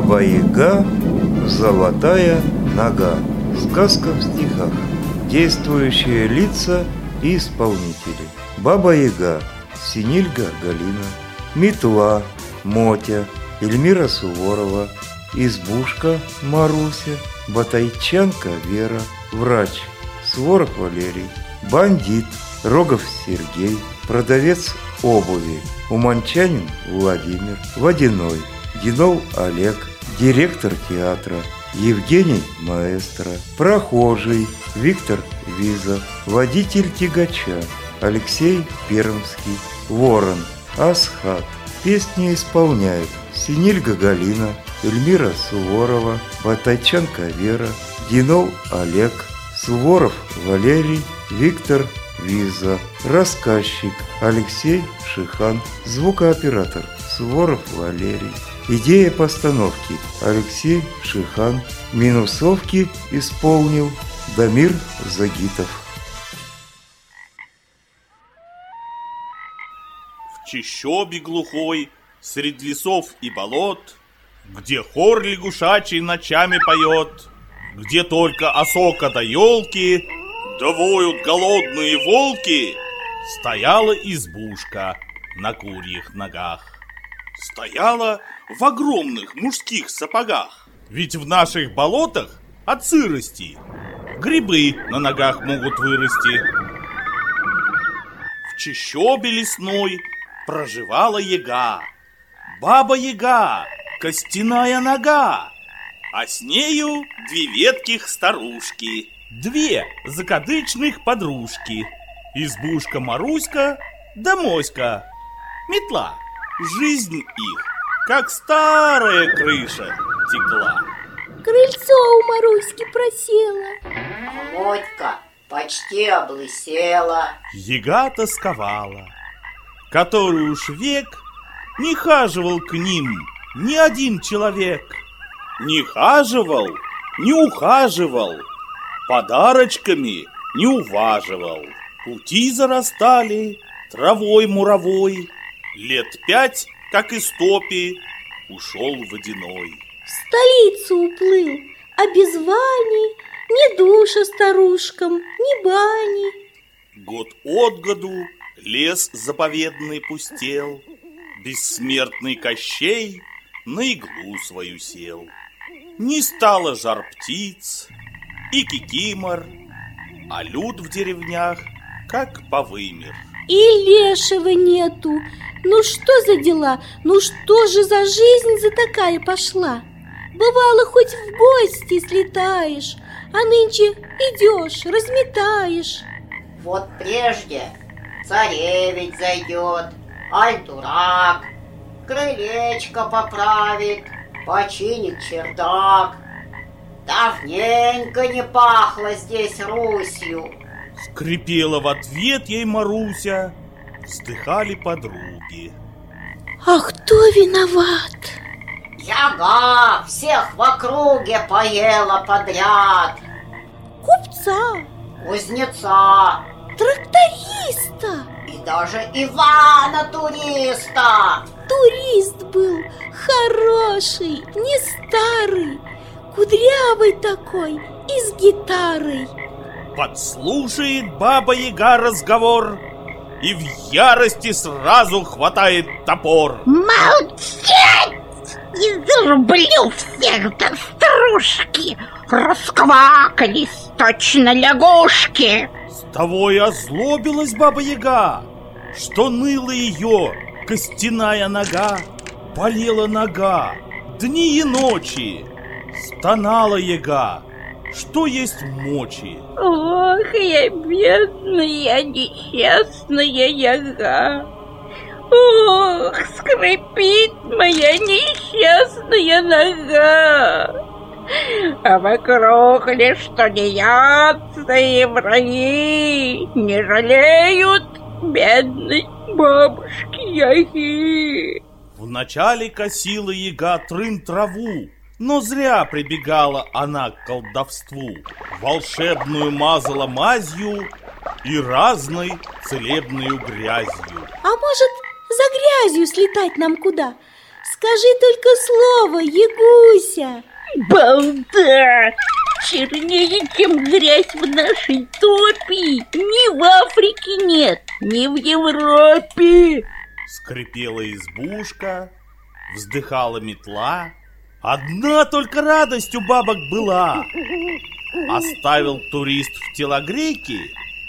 Баба-Яга, золотая нога. Сказка в стихах. Действующие лица и исполнители. Баба-Яга Синильга Галина, Метла Мотя, Эльмира Суворова, Избушка Маруся, Батайчанка Вера, Врач Суворов Валерий, Бандит Рогов Сергей, Продавец обуви Уманчанин Владимир, Водяной Динов Олег, Директор театра Евгений Маэстро, Прохожий Виктор Виза, Водитель тягача Алексей Пермский, Ворон Асхат. Песни исполняют Синильга Галина, Эльмира Суворова, Батайчанка Вера, Динов Олег, Суворов Валерий, Виктор Виза. Рассказчик Алексей Шихан, звукооператор Суворов Валерий. Идея постановки Алексей Шихан. Минусовки исполнил Дамир Загитов. В чащобе глухой, средь лесов и болот, где хор лягушачий ночами поет, где только осока да елки, да воют голодные волки, стояла избушка на курьих ногах. Стояла в огромных мужских сапогах. Ведь в наших болотах от сырости грибы на ногах могут вырасти. В чащобе лесной проживала яга, Баба-Яга, костяная нога, а с нею две ветких старушки, две закадычных подружки, Избушка Маруська да Моська, Метла. Жизнь их, как старая крыша, текла. Крыльцо у Маруськи просело, Мотька почти облысела. Яга тосковала. Который уж век не хаживал к ним ни один человек. Не хаживал, не ухаживал, подарочками не уваживал. Пути зарастали травой муровой. Лет 5, как из топи, ушел водяной. в столицу уплыл, а без Вани ни душа старушкам, ни бани. Год от году лес заповедный пустел, бессмертный Кощей на иглу свою сел. Не стало жар птиц и кикимор, а люд в деревнях как повымер. И лешего нету. Ну что за дела? Ну что же за жизнь за такая пошла? Бывало, хоть в гости слетаешь, а нынче идешь, разметаешь. Вот прежде царевич зайдет, аль дурак, крылечко поправит, починит чердак. Давненько не пахло здесь Русью. Скрипела в ответ ей Маруся, вздыхали подруги. А кто виноват? Яга всех в округе поела подряд. Купца, Кузнеца тракториста. и даже Ивана туриста. Турист был хороший, не старый, кудрявый такой и с гитарой. Подслушает Баба-Яга разговор и в ярости сразу хватает топор. Молчать! Не зарублю всех до стружки. Расквакались точно лягушки. С того и озлобилась Баба-Яга, что ныла ее костяная нога, болела нога дни и ночи. Стонала Яга, что есть мочи. Ох, я бедная, несчастная яга. Ох, скрипит моя несчастная нога. А вокруг лишь тунеядцы и враги не жалеют бедной бабушки-яги. Вначале косила Яга трын траву, но зря прибегала она к колдовству. Волшебную мазала мазью и разной целебную грязью. А может, за грязью слетать нам куда? С Скажи только слово, Ягуся. Балда! Чернее, чем грязь в нашей топи, ни в Африке нет, ни в Европе. Скрипела избушка, вздыхала метла. Одна только радость у бабок была. Оставил турист в телогрейке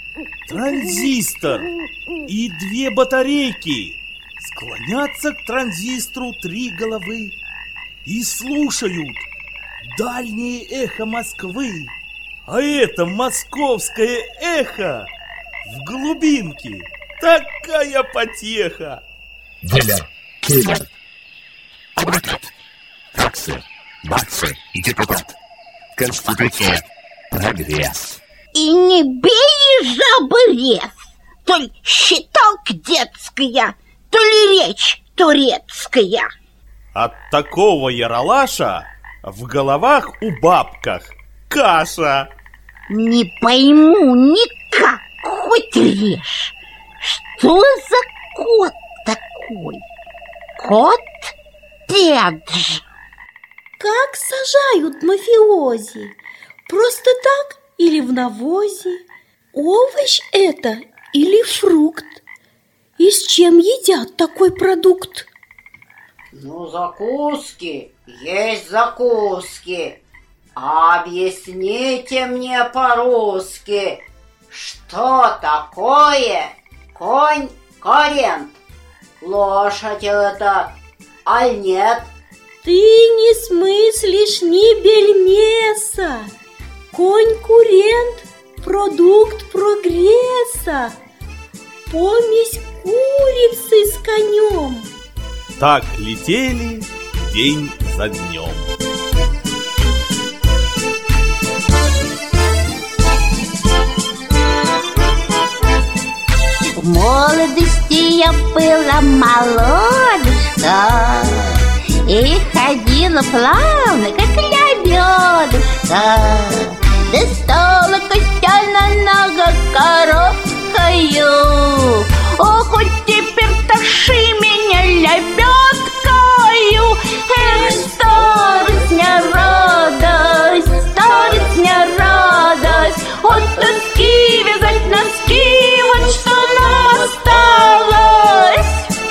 транзистор и 2 батарейки. Склонятся к транзистору 3 головы и слушают дальнее эхо Москвы. А это московское эхо в глубинке. Такая потеха. Дилер, киллер, адвокат, таксы, баксы, депутат. Конституция, прогресс. И не бей, жабы, рез, то ли считалка детская, то ли речь турецкая. От такого яралаша в головах у бабках каша. Не пойму никак, хоть режь. Что за кот такой? Кот Педж. Как сажают мафиози? Просто так или в навозе? Овощ это или фрукт? И с чем едят такой продукт? Ну, закуски, есть закуски. Объясните мне по-русски, что такое конь-корент? Лошадь это, аль нет? Ты не смыслишь ни бельмеса. Конкурент – продукт прогресса. Помесь курицы с конем. Так летели день за днем. В молодости я была молодушка и ходила плавно, как лебедушка. Достала костяно ногокороткою. О, хоть теперь таши меня лебедкою. Эх, старость не радость, старость не радость. От тоски вязать носки, вот что нам осталось.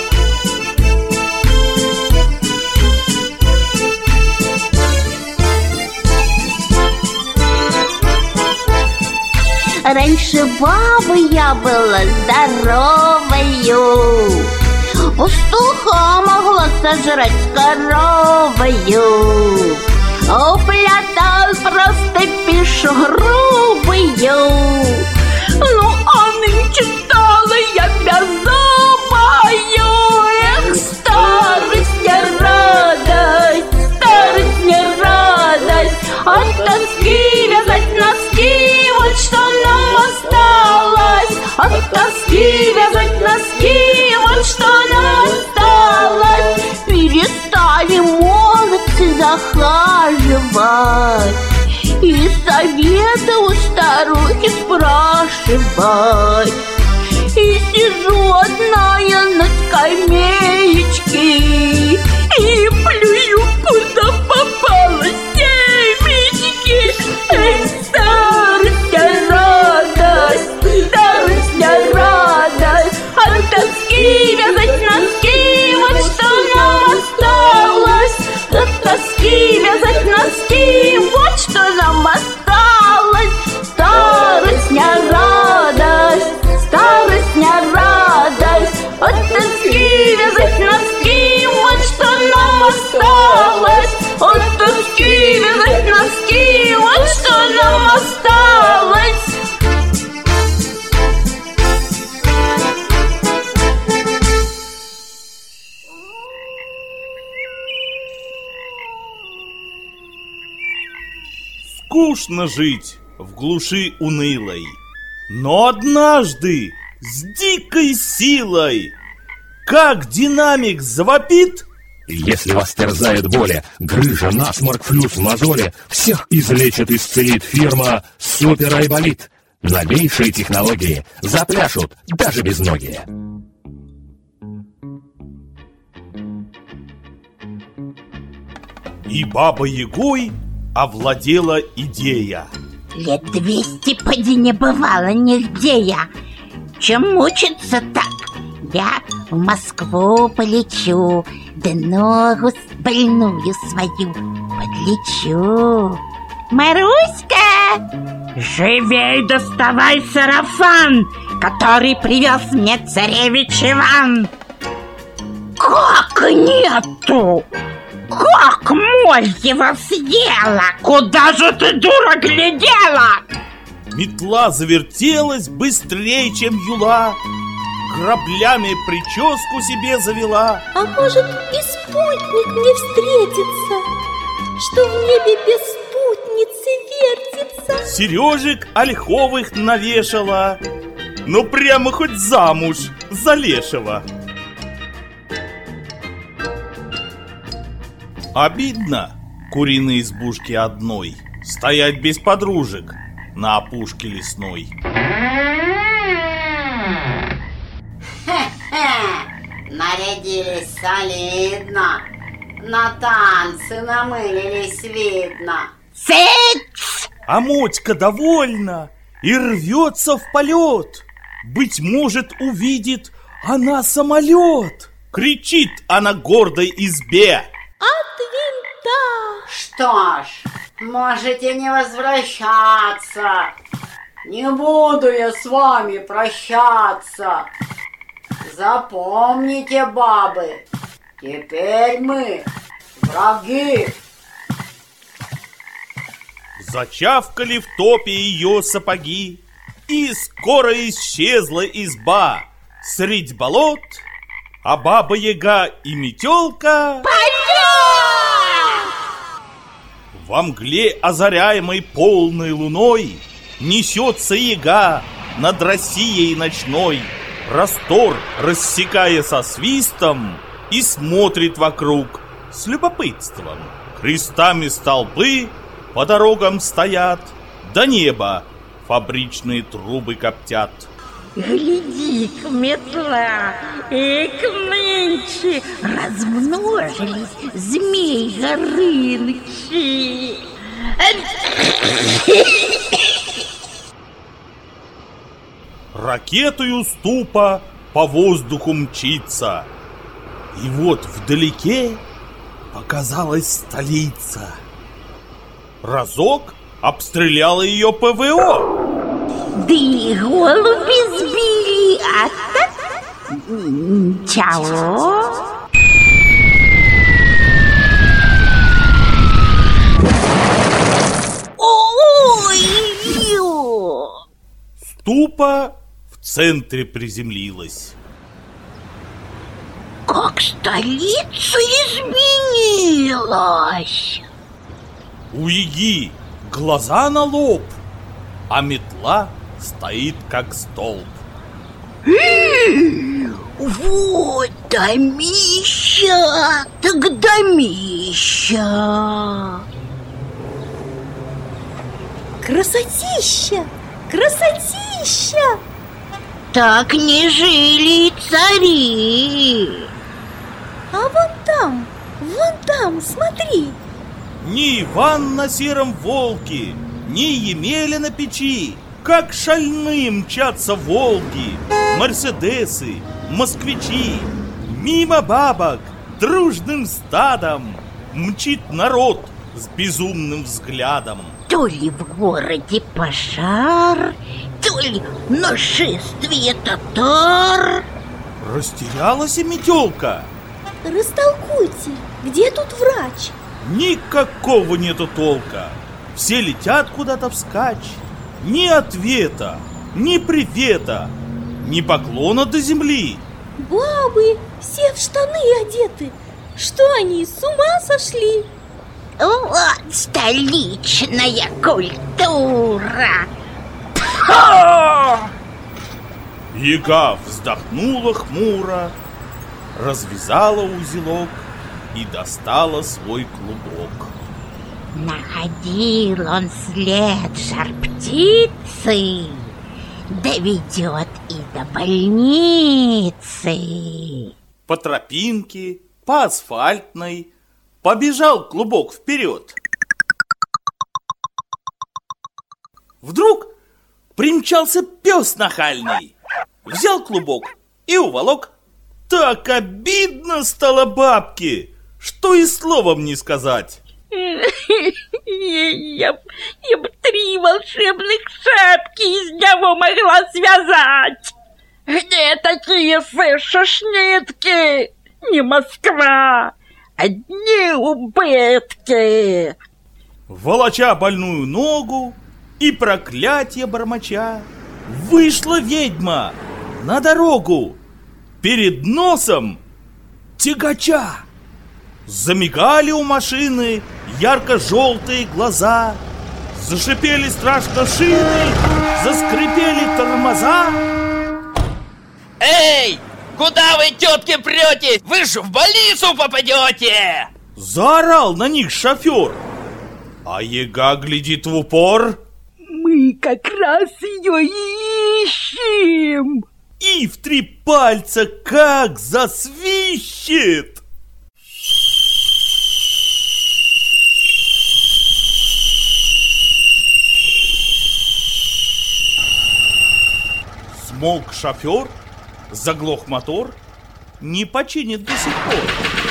Раньше бабой я была здоровою, пастуха могла сожрать с коровою. Уплетал просто пишу грубою. Ну, а нынче стала я беззубою. Эх, старость не радость, старость не радость. От тоски вязать носки, вот что нам осталось. От тоски вязать носки, вот что нам осталось. Перестали молодцы захаживать и совета у старухи спрашивать. И сижу одна я на скамеечке и плюю, куда попало семечки. Эй, старость не радость, старость не радость. От тоски вязать носки, вот что нам осталось. От тоски вязать носки, вот что нам осталось. Старость не радость, старость не радость. От тоски вязать носки, вот что нам осталось. От тоски вязать носки, вот что нам осталось. Скучно жить в глуши унылой, но однажды с дикой силой, как динамик завопит. Если вас терзает боли, грыжа, насморк, флюс, мозоли, всех излечит, исцелит фирма Супер Айболит. Новейшие технологии запляшут даже безногие. И Бабой-Ягой овладела идея. Лет 200 поди не бывало нигде я. Чем мучиться так? Я в Москву полечу, да ногу больную свою подлечу. Маруська, живей доставай сарафан, который привез мне царевич Иван. Как нету? Как моль его съела? Куда же ты, дура, глядела? Метла завертелась быстрее, чем юла, граблями прическу себе завела. А может, и спутник мне встретится, что в небе без спутницы вертится? Сережек ольховых навешала, ну прямо хоть замуж за лешего. Обидно куриной избушке одной стоять без подружек на опушке лесной. Нарядились солидно, на танцы намылились, видно. Цыц! А Мотька довольна и рвется в полет. Быть может, увидит она самолет. Кричит она гордой избе: От винта! Что ж, можете не возвращаться. Не буду я с вами прощаться. Запомните, бабы, теперь мы враги. Зачавкали в топе ее сапоги, и скоро исчезла изба средь болот, а Баба-Яга и Метелка во мгле, озаряемой полной луной, несется яга над Россией ночной, простор рассекая со свистом, и смотрит вокруг с любопытством. Крестами столбы по дорогам стоят, до неба фабричные трубы коптят. Гляди-ка, метла, эк нынче размножились змей Горынычи. Ракетою ступа по воздуху мчится, и вот вдалеке показалась столица. Разок обстреляла ее ПВО. Да и голуби сбили, а так ничего. Ой-ё! Ступа в центре приземлилась. Как столица изменилась! У яги глаза на лоб, а метла стоит как столб. Вот домища, так домища. Красотища! Красотища! Так не жили цари. А вон там, смотри. Ни Иван на сером волке, ни Емеля на печи, как шальные мчатся волги, мерседесы, москвичи. Мимо бабок дружным стадом мчит народ с безумным взглядом. То ли в городе пожар, то ли нашествие татар. Растерялась и Метелка. Растолкуйте, где тут врач? Никакого нету толка. Все летят куда-то вскачь. Ни ответа, ни привета, ни поклона до земли. Бабы все в штаны одеты. Что они, с ума сошли? Вот столичная культура. Яга вздохнула хмуро, развязала узелок и достала свой клубок. Находил он след жар-птицы, доведет и до больницы. По тропинке, по асфальтной Побежал клубок вперед. Вдруг примчался пес нахальный. Взял клубок и уволок. Так обидно стало бабке, что и словом не сказать. Я бы 3 волшебных шапки из него могла связать. Где такие слышишь нитки? Не Москва, одни убытки. Волоча больную ногу и проклятие бормоча, вышла ведьма на дорогу. Перед носом тягача. Замигали у машины ярко-желтые глаза, зашипели страшно шины, заскрипели тормоза. Эй, куда вы, тетки, претесь? Вы же в больницу попадете! Заорал на них шофер. А яга глядит в упор. Мы как раз ее и ищем. И в 3 пальца как засвищет. Смолк шофер, заглох мотор, не починит до сих пор.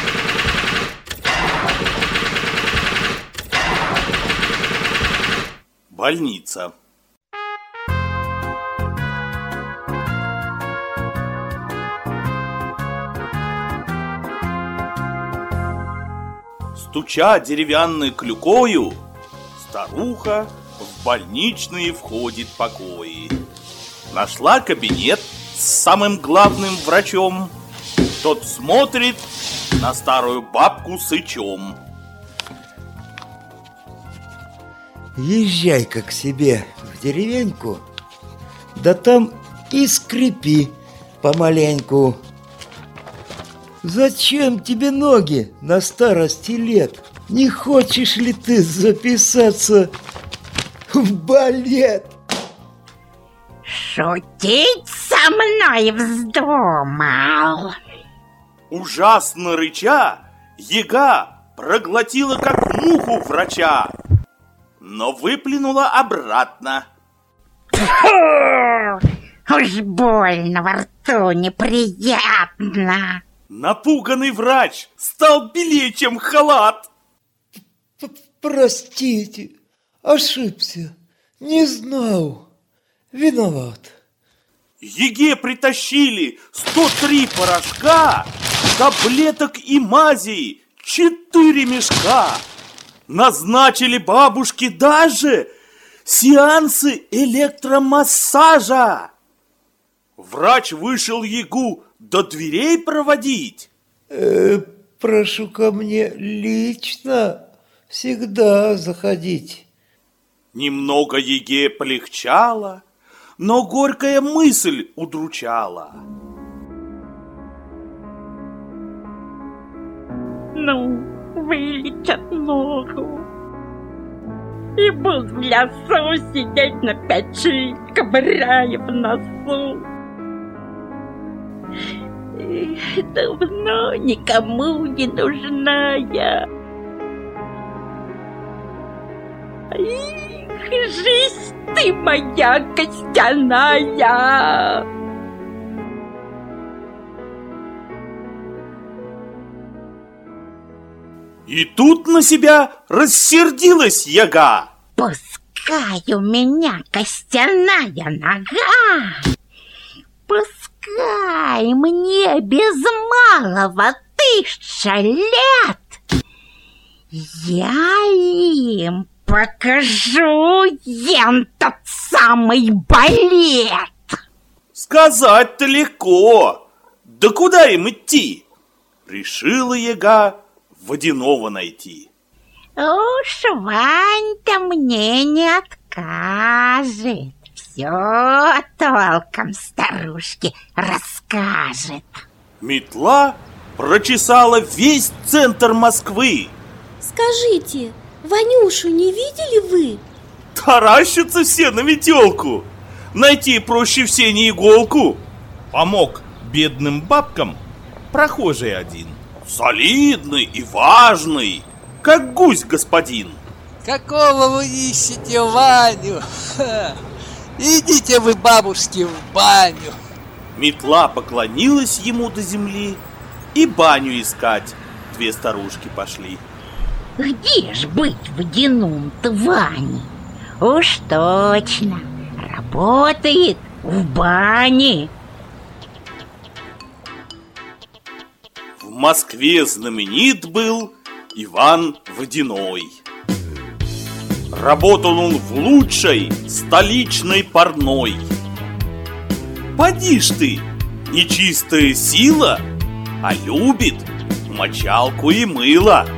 Больница. Стуча деревянной клюкою, старуха в больничные входит покои. Нашла кабинет с самым главным врачом. Тот смотрит на старую бабку сычом. Езжай-ка к себе в деревеньку, да там и скрипи помаленьку. Зачем тебе ноги на старости лет? Не хочешь ли ты записаться в балет? Шутить со мной вздумал. Ужасно рыча, яга проглотила как муху врача, но выплюнула обратно. Уж больно во рту неприятно. Напуганный врач стал белее, чем халат. Простите, ошибся, не знал, виноват. Еге притащили 103 порошка, таблеток и мазей, 4 мешка. Назначили бабушке даже сеансы электромассажа. Врач вышел ягу до дверей проводить. Прошу ко мне лично всегда заходить. Немного еге полегчало, но горькая мысль удручала. Ну, вылечат ногу и буду в лесу сидеть на печи, ковыряя в носу. Давно никому не нужна я. Эх, жизнь ты моя костяная. И тут на себя рассердилась яга. Пускай у меня костяная нога, пускай мне без малого 1000 лет, я им покажу тот самый балет. Сказать-то легко, да куда им идти? Решила яга водяного найти. Уж Вань-то мне не откажет, все толком старушке расскажет. Метла прочесала весь центр Москвы. Скажите, Ванюшу не видели вы? Таращатся все на метелку. Найти проще все не иголку. Помог бедным бабкам прохожий один. солидный и важный, как гусь господин. Какого вы ищете Ваню? Идите вы, бабушки, в баню. Метла поклонилась ему до земли, и баню искать две старушки пошли. Где ж быть водяном-то Ване? Уж точно, работает в бане. В Москве знаменит был Иван Водяной. Работал он в лучшей столичной парной. Поди ж ты, нечистая сила, а любит мочалку и мыло.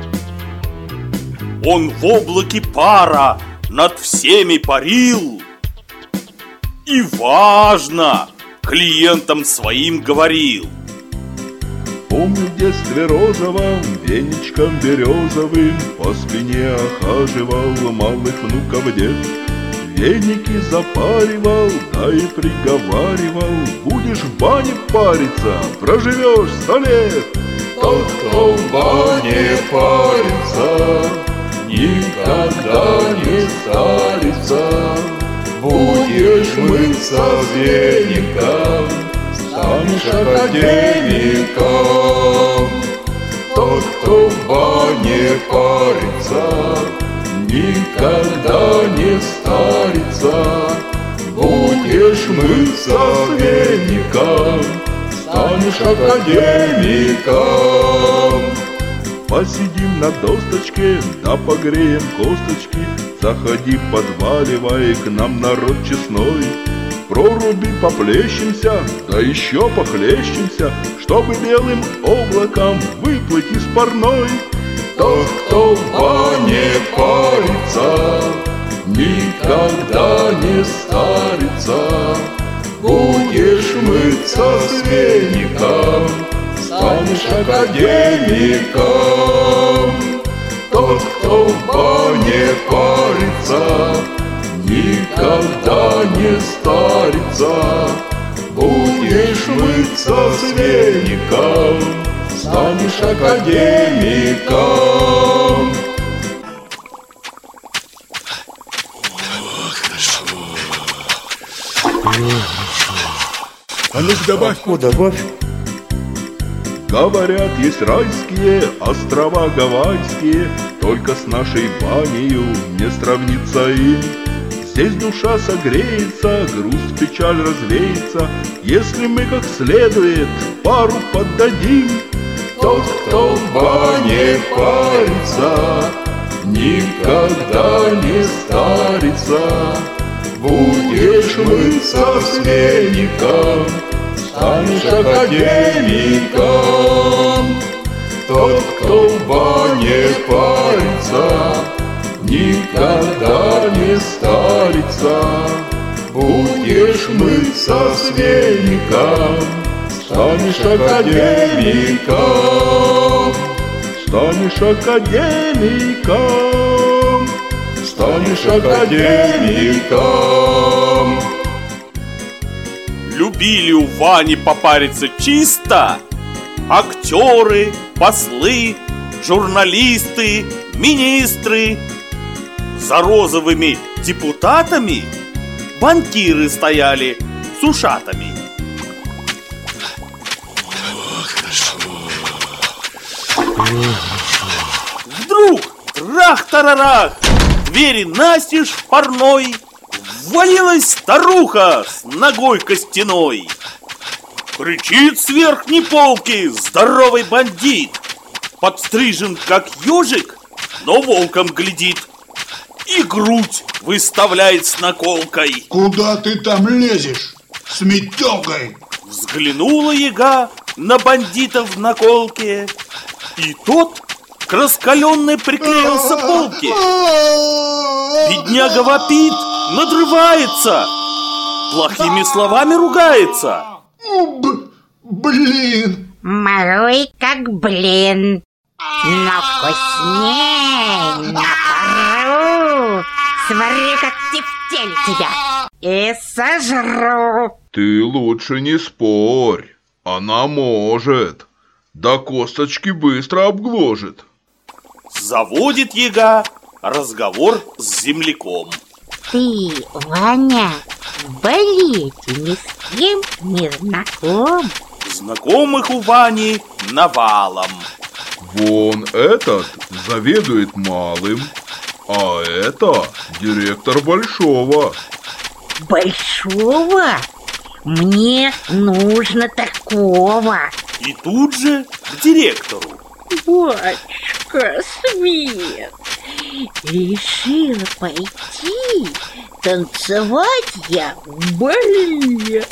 Он в облаке пара над всеми парил и важно клиентам своим говорил. Помню в детстве розовом, веничком березовым по спине охаживал малых внуков дед. Веники запаривал, да и приговаривал: будешь в бане париться, проживешь 100 лет. Тот, кто в бане парится, никогда не старится. Будешь мыться с веником, станешь академиком. Тот, кто в бане парится, никогда не старится. Будешь мыться с веником, станешь академиком. Посидим на досточке, да погреем косточки. Заходи, подваливай к нам, народ честной. Проруби поплещемся, да еще похлещемся, чтобы белым облаком выплыть из парной. Тот, кто в бане парится, никогда не старится. Будешь мыться с веником, станешь академиком. Тот, кто в бане парится, никогда не старится. Будешь мыться с веником, станешь академиком. А ну-ка добавь. Добавь. Говорят, есть райские острова гавайские, только с нашей банею не сравнится им. Здесь душа согреется, грусть, печаль развеется, если мы как следует пару поддадим. Тот, кто в бане парится, никогда не старится. Будешь мыться с веником, станешь академиком. Тот, кто в бане парится, никогда не старится. Будешь мыться с веником, станешь академиком. Станешь академиком. Станешь академиком. Любили у Вани попариться чисто актеры, послы, журналисты, министры. За розовыми депутатами банкиры стояли с ушатами. Вдруг трах-тарарах, двери настежь в парной, ввалилась старуха с ногой костяной. Кричит с верхней полки здоровый бандит, подстрижен как ежик, но волком глядит, и грудь выставляет с наколкой. Куда ты там лезешь с метелкой? Взглянула яга на бандита в наколке, и тот к раскаленной приклеился полке. Бедняга вопит, надрывается, плохими словами ругается. Блин! Морой как блин, но вкусней на пару. Смотри, как тефтель тебя, и сожру. Ты лучше не спорь, она может. до косточки быстро обгложит. Заводит яга разговор с земляком. Ты, Ваня, в балете ни с кем не знаком? Знакомых у Вани навалом. Вон этот заведует малым, а это директор большого. Большого? Мне нужно такого. И тут же к директору. Батюшка Свет, решила пойти танцевать я в балет.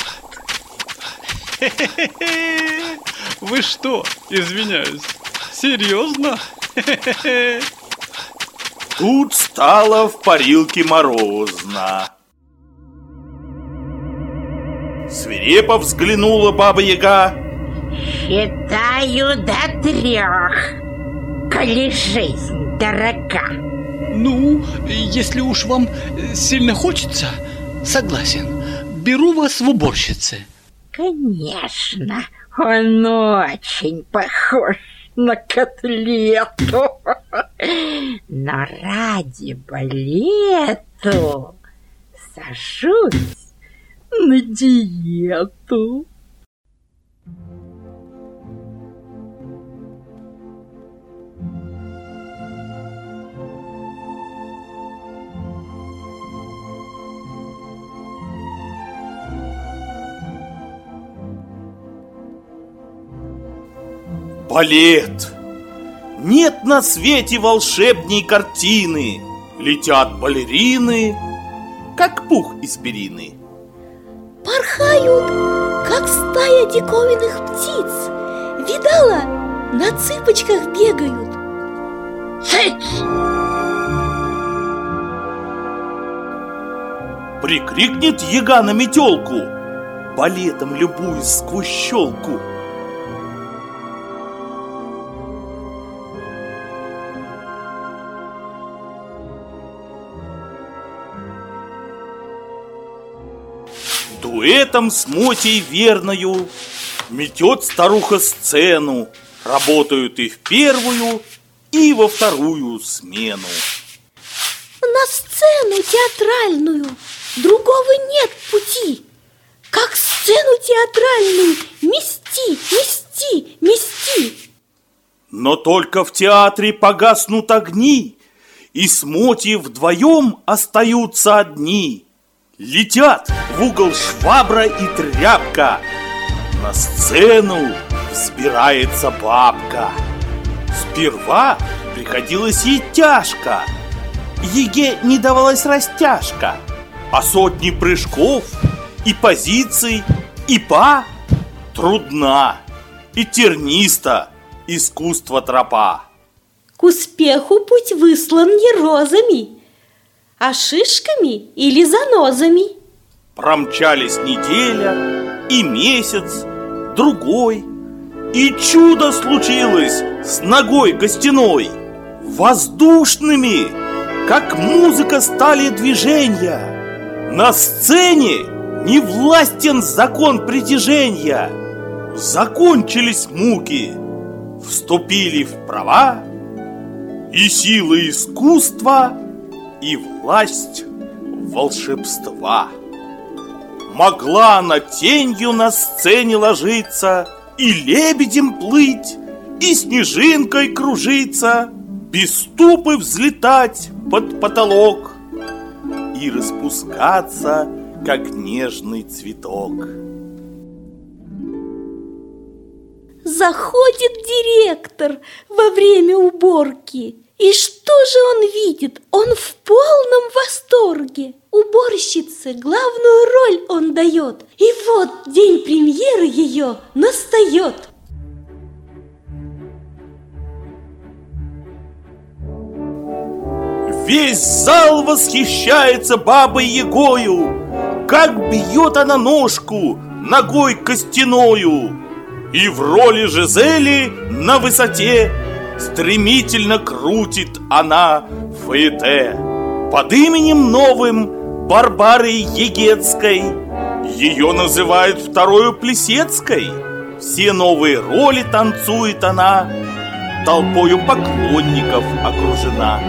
Вы что, извиняюсь, серьезно? Тут стало в парилке морозно. Свирепо взглянула Баба-Яга. Считаю до 3, коли жизнь дорога. Ну, если уж вам сильно хочется, согласен, беру вас в уборщицы. Конечно, он очень похож на котлету. Но ради балету сажусь на диету. Балет! Нет на свете волшебней картины. Летят балерины, как пух из перины. Порхают, как стая диковинных птиц. Видала? На цыпочках бегают. Цыц! Прикрикнет яга на метелку, балетом любуясь сквозь щелку. Дуэтом с Мотей верною метет старуха сцену. Работают и в первую, и во вторую смену. На сцену театральную другого нет пути, как сцену театральную мести, мести, мести. Но только в театре погаснут огни, и с Мотей вдвоем остаются одни. Летят в угол швабра и тряпка. На сцену взбирается бабка. Сперва приходилось ей тяжко. Еге не давалась растяжка. А сотни прыжков и позиций, и па трудна, и терниста искусство тропа. К успеху путь выслан не розами, а шишками или занозами. Промчались неделя и месяц, другой, и чудо случилось с ногой костяной. Воздушными, как музыка, стали движения. На сцене не властен закон притяжения. Закончились муки, вступили в права, и сила искусства, и власть волшебства. Могла она тенью на сцене ложиться, и лебедем плыть, и снежинкой кружиться, без ступы взлетать под потолок и распускаться, как нежный цветок. Заходит директор во время уборки. И что же он видит? Он в полном восторге. Уборщице главную роль он дает. И вот день премьеры ее настает. Весь зал восхищается Бабой-Ягою, как бьет она ножку ногой костяною. И в роли Жизели на высоте стремительно крутит она фаэте. Под именем новым Барбары Егецкой ее называют второю Плесецкой. Все новые роли танцует она, толпою поклонников окружена.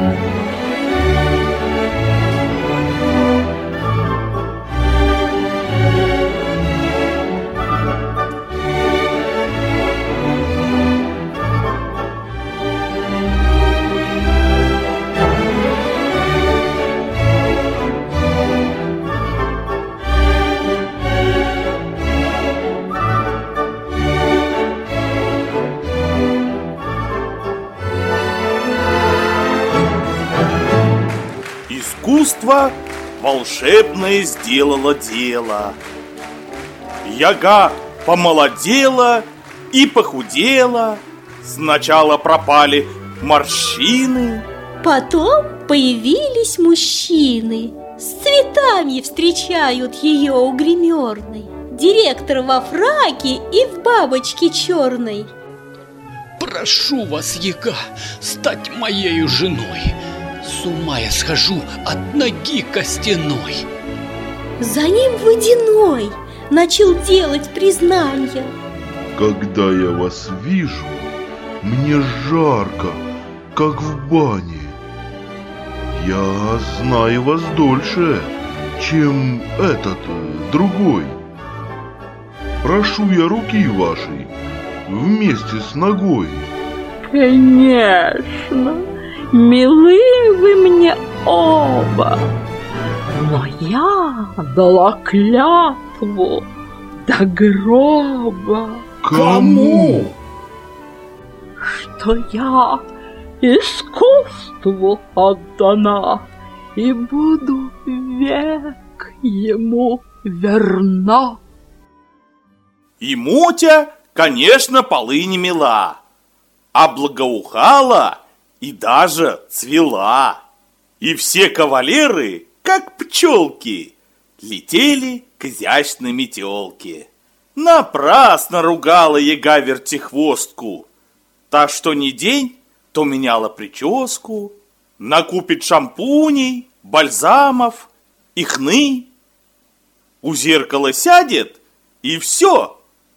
Искусство волшебное сделало дело. Яга помолодела и похудела. Сначала пропали морщины, потом появились мужчины. С цветами встречают ее у гримерной. Директор во фраке и в бабочке черной. Прошу вас, яга, стать моею женой. С ума я схожу от ноги костяной. За ним Водяной начал делать признания. Когда я вас вижу, мне жарко, как в бане. Я знаю вас дольше, чем этот другой. Прошу я руки вашей вместе с ногой. Конечно, милы вы мне оба, но я дала клятву до гроба. Кому? Что я искусству отдана и буду век ему верна. И Мотя, конечно, полы не мела, а благоухала и даже цвела. И все кавалеры, как пчелки, летели к изящной метелке. Напрасно ругала яга вертихвостку. Та, что ни день, то меняла прическу, накупит шампуней, бальзамов и хны. У зеркала сядет, и все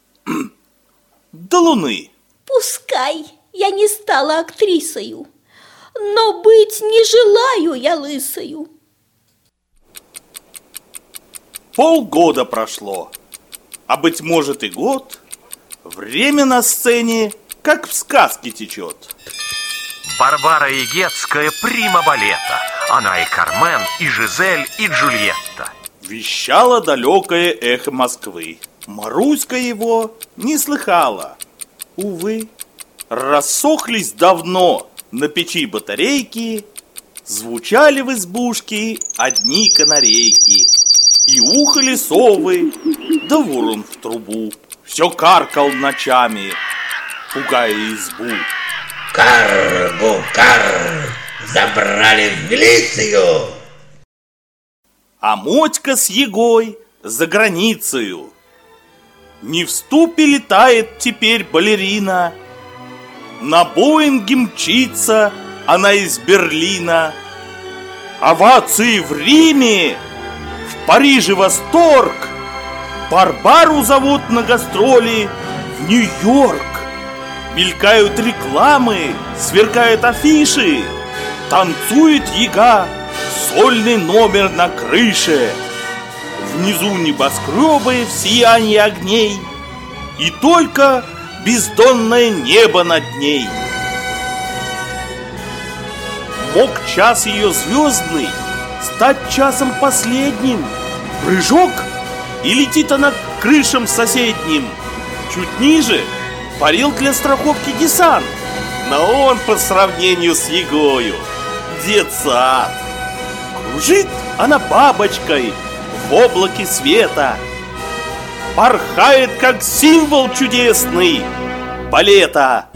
до луны. Пускай я не стала актрисою, но быть не желаю я лысою. Полгода прошло, а быть может и год. Время на сцене, как в сказке, течет. Варвара Егетская прима балета. Она и Кармен, и Жизель, и Джульетта. Вещало далекое эхо Москвы. Маруська его не слыхала. Увы, рассохлись давно на печи батарейки, звучали в избушке одни канарейки. И ухали совы, да ворон в трубу все каркал ночами, пугая избу. Кар, забрали в милицию. А Мотька с ягой за границею. Не в ступе летает теперь балерина, на Боинге мчится она из Берлина. Овации в Риме, в Париже восторг. Барбару зовут на гастроли в Нью-Йорк. Мелькают рекламы, сверкают афиши, танцует яга сольный номер на крыше. Внизу небоскребы в сиянии огней, и только бездонное небо над ней. Мог час ее звездный стать часом последним. Прыжок, и летит она к крышам соседним. Чуть ниже парил для страховки десант, но он по сравнению с ягою детсад. Кружит она бабочкой в облаке света, порхает, как символ чудесный балета.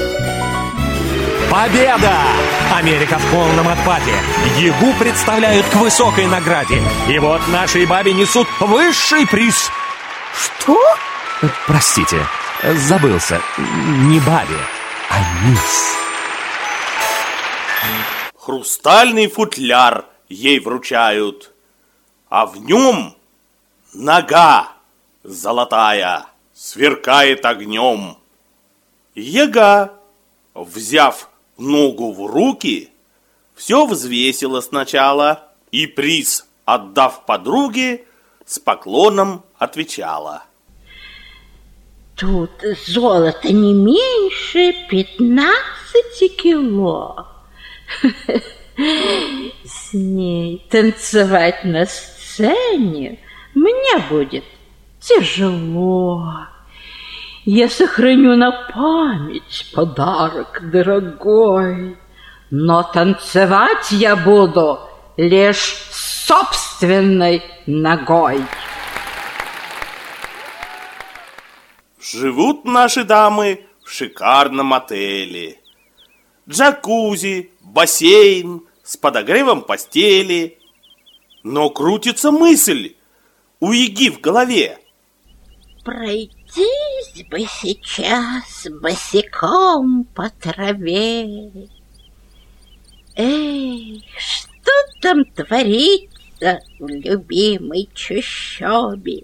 Победа! Америка в полном отпаде. Ягу представляют к высокой награде. И вот нашей бабе несут высший приз. Что? Простите, забылся. Не бабе, а мисс. Хрустальный футляр ей вручают, а в нем нога золотая сверкает огнем. Яга, взяв ногу в руки, все взвесила сначала и приз, отдав подруге, с поклоном отвечала: тут золото не меньше 15 кило. С ней танцевать на сцене мне будет тяжело. Я сохраню на память подарок дорогой, но танцевать я буду лишь собственной ногой. Живут наши дамы в шикарном отеле. Джакузи, бассейн с подогревом постели. Но крутится мысль у Яги в голове: пройтись бы сейчас босиком по траве. Эй, что там творится в любимой чащобе?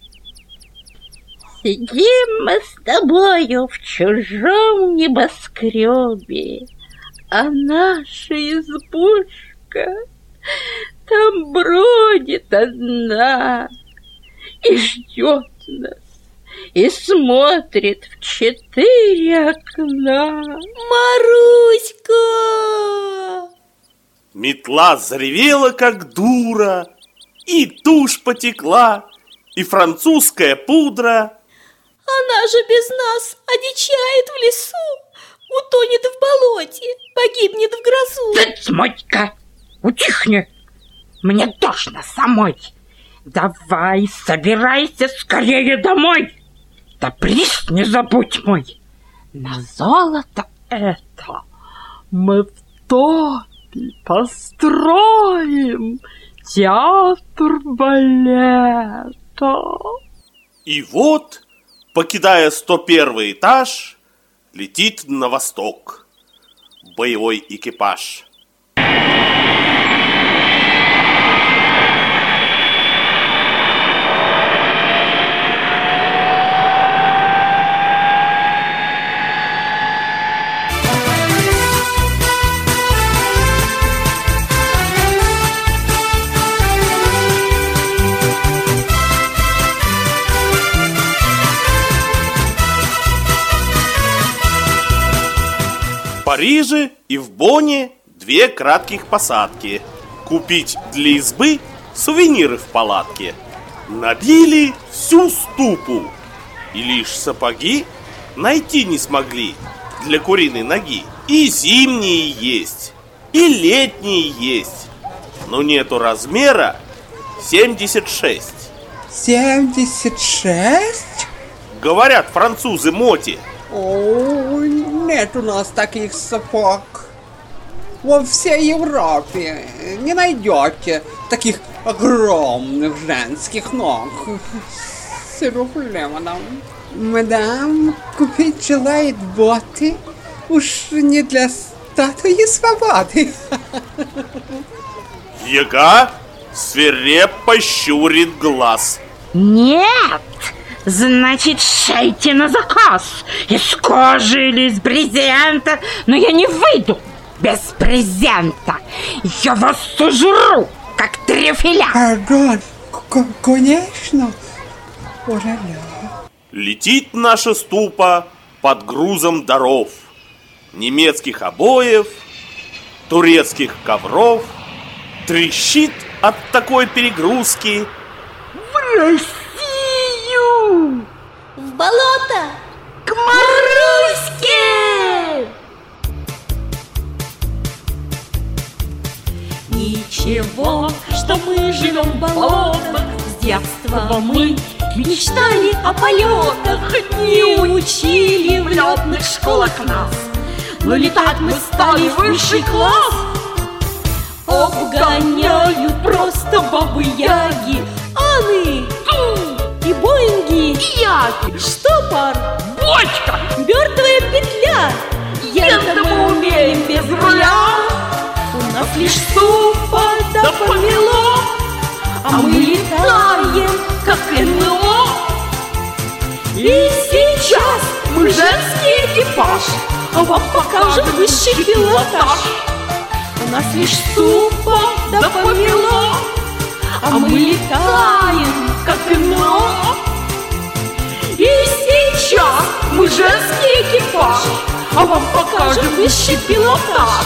Сидим мы с тобою в чужом небоскребе, а наша избушка там бродит одна и ждет нас, и смотрит в 4 окна. Маруська! Метла заревела, как дура, и тушь потекла, и французская пудра. Она же без нас одичает в лесу, утонет в болоте, погибнет в грозу. Да, Мотька, утихни, мне тошно самой. Давай, собирайся скорее домой. Да приз не забудь мой. На золото это мы в топе построим театр балета. И вот, покидая 101 этаж, летит на восток боевой экипаж. В Париже и в Бонне 2 кратких посадки. Купить для избы сувениры в палатке. Набили всю ступу, и лишь сапоги найти не смогли для куриной ноги. И зимние есть, и летние есть, но нету размера 76. 76? Говорят французы Моти. Ой, нет у нас таких сапог. Во всей Европе не найдете таких огромных женских ног. S'il мадам, купить желает боты уж не для статуи свободы. Яга свирепо щурит глаз. Нет! Значит, шейте на заказ, из кожи или из брезента, но я не выйду без презента. Я вас сожру, как трюфеля. Пардон, конечно. Ура-ля. Летит наша ступа под грузом даров, немецких обоев, турецких ковров, трещит от такой перегрузки. В Россию! В болото! К Маруське! Ничего, что мы живем в болотах, с детства мы мечтали о полетах, не учили в летных школах нас, но летать мы стали в высший класс. Обгоняют просто бабы-яги, аны, и боинги, и яки, штопор, бочка, мертвая петля. Ем-то мы умеем без руля, у нас лишь ступа да помело, а мы летаем, как НЛО. И сейчас мы женский экипаж, а вам покажем высший пилотаж. У нас лишь супа да помело, а мы летаем, как ино. И сейчас мы женский экипаж, а вам покажем высший пилотаж.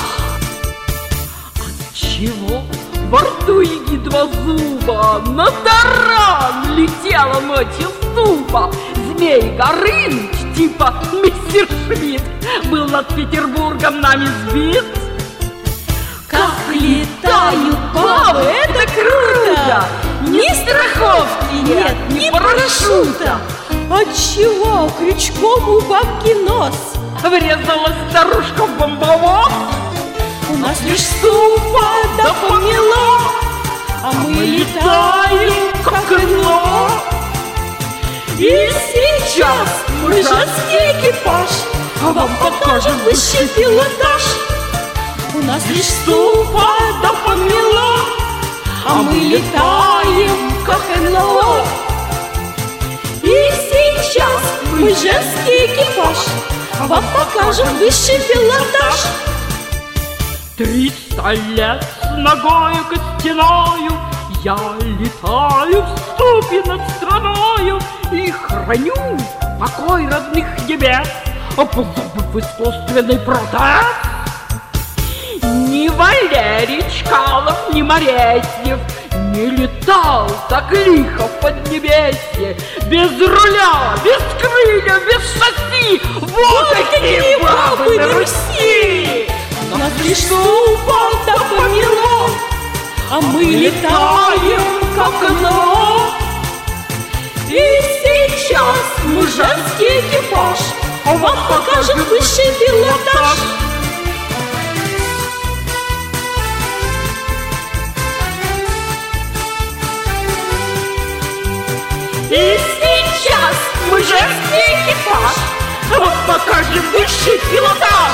Отчего во рту ягид два зуба, на таран летела ночью ступа? Змей Горыныч, типа мистер Шмидт, был над Петербургом нами сбит. Как летают бабы, это круто! Ни страховки нет, ни парашюта. Отчего крючком у бабки нос? Врезалась старушка в бомбовоз. У нас лишь супа да помело, а мы летаем, как ино. И сейчас мы женский экипаж, а вам покажем высший пилотаж. У нас лишь супа да помело, а мы летаем, как НЛО. И сейчас мы женский экипаж, а вам покажем высший пилотаж. 300 лет с ногою костяною я летаю в ступе над страною и храню покой родных небес, позабыв искусственный протез. Ни Валерий Чкалов, ни Моресьев не летал так лихо в Поднебесье. Без руля, без крылья, без шасси. Вот какие бабы на Руси! Нас лишь супа да помело, а мы летаем, как оно. И сейчас мы женский экипаж, а вам покажем высший пилотаж. И сейчас мы женский экипаж, а вам покажем высший пилотаж.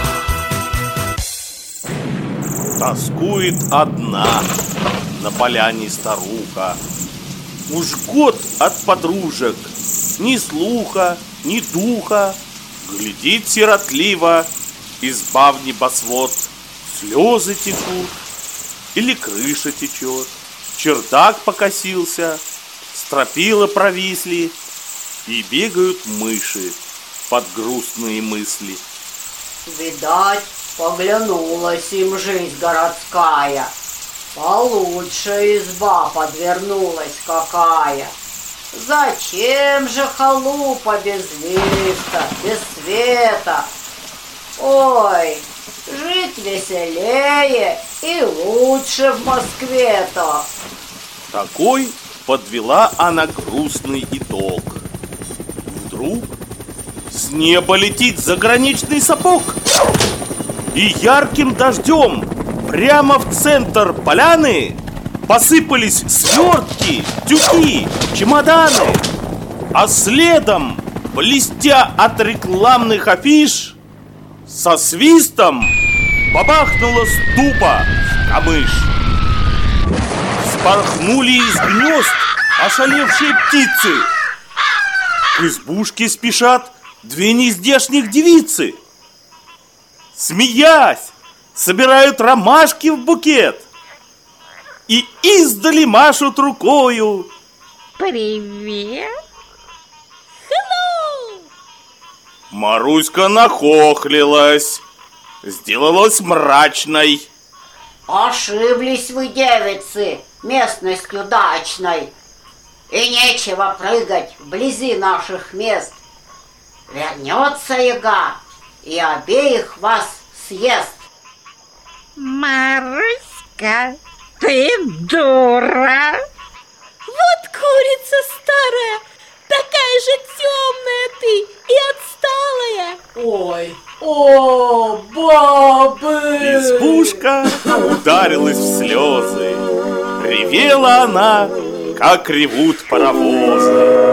Тоскует одна на поляне старуха. Уж год от подружек ни слуха, ни духа. Глядит сиротливо, изба в небосвод. Слезы текут или крыша течет. Чердак покосился, стропила провисли, и бегают мыши под грустные мысли. Видать, поглянулась им жизнь городская, получше изба подвернулась какая. Зачем же халупа без лифта, без света? Ой, жить веселее и лучше в Москве-то. Такой подвела она грустный итог. Вдруг с неба летит заграничный сапог, и ярким дождем прямо в центр поляны посыпались свертки, тюки, чемоданы. А следом, блестя от рекламных афиш, со свистом бабахнула ступа в камыш. Вспорхнули из гнезд ошалевшие птицы. К избушке спешат две нездешних девицы. Смеясь, собирают ромашки в букет и издали машут рукою. Привет. Hello. Маруська нахохлилась, сделалась мрачной. Ошиблись вы, девицы, местностью дачной, и нечего прыгать вблизи наших мест. Вернется яга и обеих вас съест. Маруська, ты дура. Вот курица старая, такая же темная ты и отсталая. Ой, о, бабы! Избушка ударилась в слезы. Ревела она, как ревут паровозы.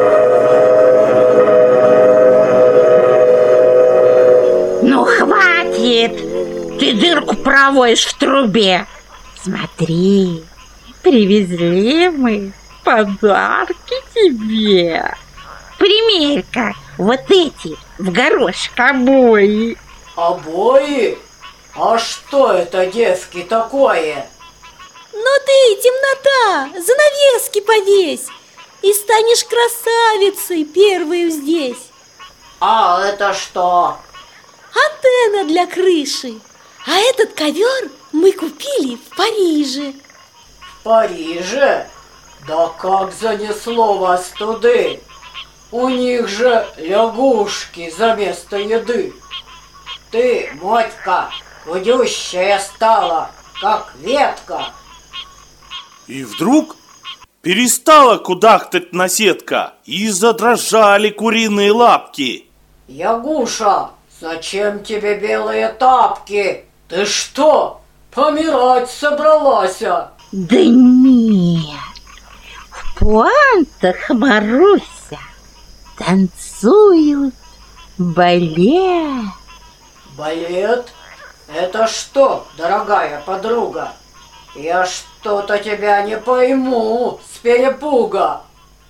Ну хватит! Ты дырку проводишь в трубе. Смотри, привезли мы подарки тебе. примерь-ка вот эти в горошек обои. Обои? А что это, девки, такое? Ну ты, темнота, занавески повесь, и станешь красавицей первой здесь. А это что? Антенна для крыши. А этот ковер мы купили в Париже. В Париже? Да как занесло вас туды? У них же лягушки за место еды. Ты, Мотька, худющая стала, как ветка. И вдруг перестала кудахтать наседка, и задрожали куриные лапки. Ягуша, зачем тебе белые тапки? Ты что, помирать собралась? Да нет, в пуантах, Маруся, танцуют балет. Балет? Это что, дорогая подруга? Я что-то тебя не пойму с перепуга.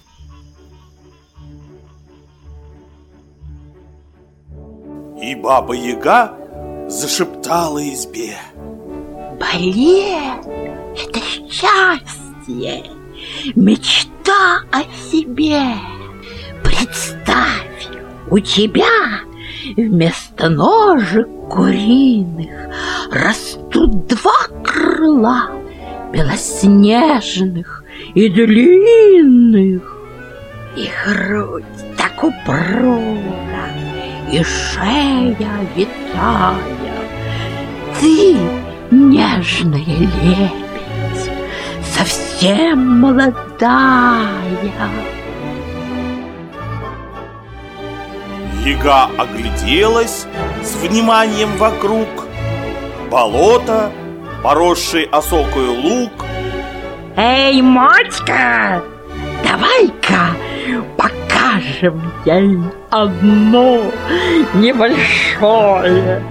И Баба-Яга зашептала избе: балет — это счастье, мечта о себе. Представь, у тебя вместо ножек куриных растут два крыла, белоснежных и длинных, и грудь так упруга, и шея витая. Ты нежная лебедь, совсем молодая. Яга огляделась с вниманием вокруг. Болото, поросший осокою луг. Эй, Мотька, давай-ка покажем ей одно небольшое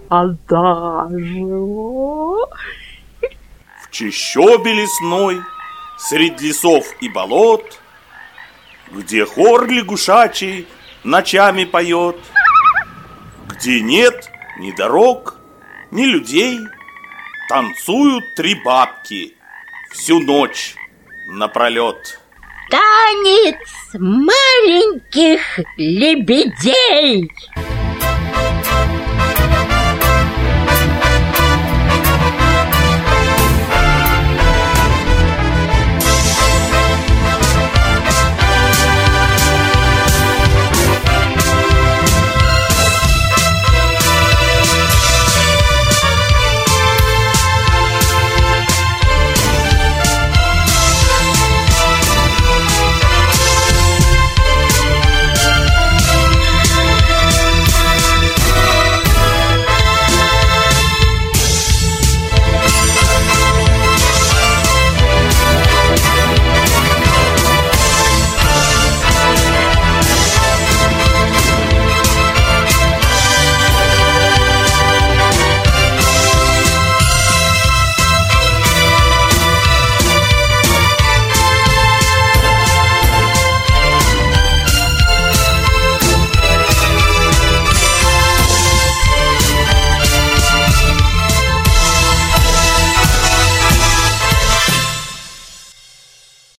адажио. В чащобе лесной, средь лесов и болот, где хор лягушачий ночами поет, где нет ни дорог, ни людей, танцуют три бабки всю ночь напролет. Танец маленьких лебедей.